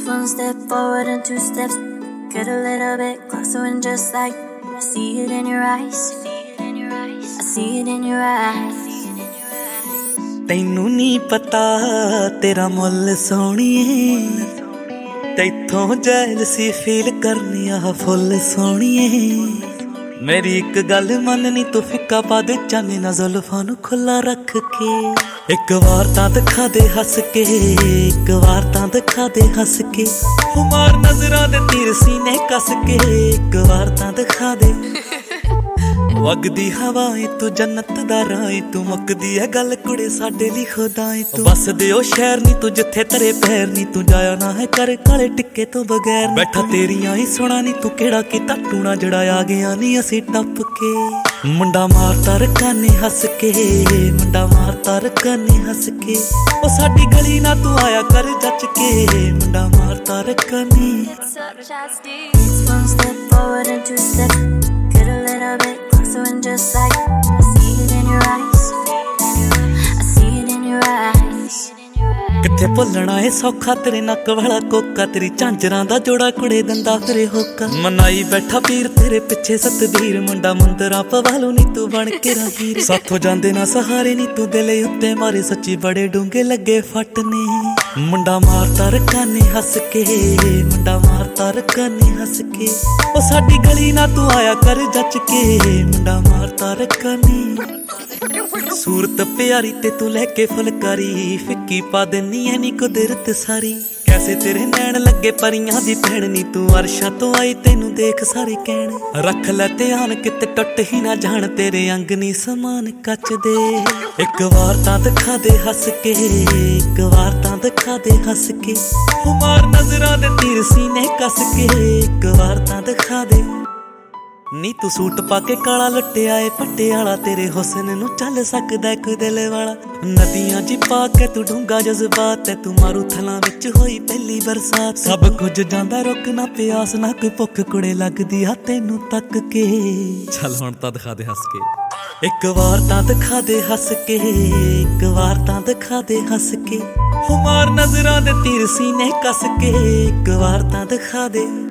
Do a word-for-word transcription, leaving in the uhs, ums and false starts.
one step forward and two steps. Get a little bit closer and just like I see it in your eyes. I see it in your eyes. ਤੈਨੂੰ ਨੀ ਪਤਾ ਤੇਰਾ ਮੁੱਲ ਸੋਹਣੀਏ, ਤੈਥੋਂ jealousy feel ਕਰਨੀ ਆ ਫੁੱਲ ਸੋਹਣੀਏ। ਮੇਰੀ ਇੱਕ ਗੱਲ ਮੰਨਨੀ ਤੂੰ ਫਿੱਕਾ ਪਾ ਦੇ ਚਾਨੇ ਨਾ ਜ਼ੁਲਫਾਂ ਨੂੰ ਖੁੱਲਾ ਰੱਖ ਕੇ। ਇੱਕ ਵਾਰ ਤਾਂ ਦਿਖਾ ਦੇ ਹੱਸ ਕੇ, ਇੱਕ ਵਾਰ ਤਾਂ ਦਿਖਾ ਦੇ ਹੱਸ ਕੇ, ਮਾਰ ਨਜ਼ਰਾਂ ਦੇ ਤੀਰ ਸੀਨੇ ਕੱਸ ਕੇ। ਇੱਕ ਵਾਰ ਤਾਂ ਦਿਖਾ ਦੇ ਵਗਦੀ ਹਵਾਏ ਤੂੰ ਜੰਨਤ ਦਾ ਰਾਏ, ਤੂੰ ਮੁੱਕਦੀ ਐ ਗੱਲ ਕੁੜੇ ਸਾਡੇ ਲਈ ਖੁਦਾਏ। ਤੂੰ ਬਸਦੇ ਓ ਸ਼ਹਿਰ ਨੀ ਤੂੰ ਜਿੱਥੇ ਤੇਰੇ ਪੈਰ ਨੀ, ਤੂੰ ਜਾਇਆ ਨਾ ਹੈ ਕਰ ਕਾਲੇ ਟਿੱਕੇ ਤੋਂ ਬਗੈਰ। ਬੈਠਾ ਤੇਰੀਆਂ ਹੀ ਸੁਣਾ ਨੀ ਤੂੰ ਕਿਹੜਾ ਕੀਤਾ ਟੂਣਾ ਜਿਹੜਾ ਆ ਗਿਆ ਨੀ ਅਸੀਂ ਟੱਪ ਕੇ। ਮੁੰਡਾ ਮਾਰਦਾ ਰਕਾਨੇ ਹੱਸ ਕੇ, ਮੁੰਡਾ ਮਾਰਦਾ ਰਕਾਨੇ ਹੱਸ ਕੇ, ਉਹ ਸਾਡੀ ਗਲੀ ਨਾ ਤੂੰ ਆਇਆ ਕਰ ਜੱਚ ਕੇ। ਮੁੰਡਾ ਮਾਰਦਾ ਰਕਾਨੇ। And just like I see it in your eyes, I see it in your eyes. ਕਿੱਥੇ ਭੁੱਲਣਾ ਏ ਸੌਖਾ ਤੇਰੇ ਨੱਕ ਵਾਲਾ ਕੋਕਾ, ਤੇਰੀ ਝਾਂਜਰਾਂ ਦਾ ਜੋੜਾ ਕੁੜੇ ਦੰਦਾ ਤੇਰੇ ਹੋਕਾ। ਮਨਾਈ ਬੈਠਾ ਪੀਰ ਤੇਰੇ ਪਿੱਛੇ ਸਤਬੀਰ, ਮੁੰਡਾ ਮੰਦਰਾਂ ਪਵਾਲੂ ਨੀ ਤੂੰ ਬਣ ਕੇ ਰਾਹੀਰ। ਸਾਥੋਂ ਜਾਂਦੇ ਨਾ ਸਹਾਰੇ ਨੀ ਤੂੰ ਦਿਲ ਉੱਤੇ ਮਾਰੇ, ਸੱਚੀ ਬੜੇ ਡੂੰਘੇ ਲੱਗੇ ਫੱਟ ਨੇ। ਮੁੰਡਾ ਮਾਰਦਾ ਰਕਾਨੇ ਹੱਸ ਕੇ, ਮੁੰਡਾ ਮਾਰਦਾ ਰਕਾਨੇ ਹੱਸ ਕੇ, ਉਹ ਸਾਡੀ ਗਲੀ ਨਾ ਤੂੰ ਆਇਆ ਕਰ ਜੱਚ ਕੇ। ਮੁੰਡਾ ਮਾਰਦਾ ਰਕਾਨੇ। ਸੂਰਤ ਪਿਆਰੀ ਤੇ ਤੂੰ ਲੈ ਕੇ ਫੁਲਕਾਰੀ, ਫਿੱਕੀ ਪਾ ਦਿੰਨੀ ਐ ਨੀ ਕੁਦਰਤ ਸਾਰੀ। ਕੈਸੇ ਤੇਰੇ ਨੈਣ ਲੱਗੇ ਪਰੀਆਂ ਦੀ ਭੈਣ ਨੀ, ਤੂੰ ਅਰਸ਼ਾਂ ਤੋਂ ਆਈ ਤੈਨੂੰ ਦੇਖ ਸਾਰੇ ਕਹਿਣ। ਰੱਖ ਲੈ ਧਿਆਨ ਕਿਤੇ ਟੁੱਟ ਹੀ ਨਾ ਜਾਣ, ਤੇਰੇ ਅੰਗ ਨੀ ਸਮਾਨ ਕੱਚ ਦੇ। ਇੱਕ ਵਾਰ ਤਾਂ ਦਿਖਾ ਦੇ ਹੱਸ ਕੇ, ਇੱਕ ਵਾਰ ਤਾਂ ਦਿਖਾ ਦੇ ਹੱਸ ਕੇ, ਮਾਰ ਨਜ਼ਰਾਂ ਦੇ ਤੀਰ ਸੀਨੇ ਕੱਸ ਕੇ। ਇੱਕ ਵਾਰ ਤਾਂ ਦਿਖਾ ਦੇ ਨੀ ਤੂੰ ਸੂਟ ਪਾ ਕੇ ਕਾਲਾ ਲੁੱਟਿਆ ਏ ਪਟਿਆਲਾ, ਤੇਰੇ ਹੁਸਨ ਨੂੰ ਚੱਲ ਸਕਦਾ ਕੋਈ ਦਿਲ ਵਾਲਾ। ਨਦੀਆਂ ਜੀ ਪਾ ਕੇ ਤੂੰ ਡੂੰਘਾ ਜਜ਼ਬਾਤ ਐ, ਤੂੰ ਮਾਰੂ ਥਲਾਂ ਵਿੱਚ ਹੋਈ ਪਹਿਲੀ ਬਰਸਾਤ। ਸਭ ਕੁਝ ਜਾਂਦਾ ਰੁਕ ਨਾ ਪਿਆਸ ਨਾ ਕੋਈ ਭੁੱਖ ਕੁੜੇ ਲੱਗਦੀ ਆ ਤੈਨੂੰ ਤੱਕ ਕੇ। ਚੱਲ ਹੁਣ ਤਾਂ ਦਿਖਾ ਦੇ ਹੱਸ ਕੇ। ਇੱਕ ਵਾਰ ਤਾਂ ਦਿਖਾ ਦੇ ਹੱਸ ਕੇ, ਇੱਕ ਵਾਰ ਤਾਂ ਦਿਖਾ ਦੇ ਹੱਸ ਕੇ, ਮਾਰ ਨਜ਼ਰਾਂ ਦੇ ਤੀਰ ਸੀਨੇ ਕੱਸ ਕੇ। ਇੱਕ ਵਾਰ ਤਾਂ ਦਿਖਾ ਦੇ।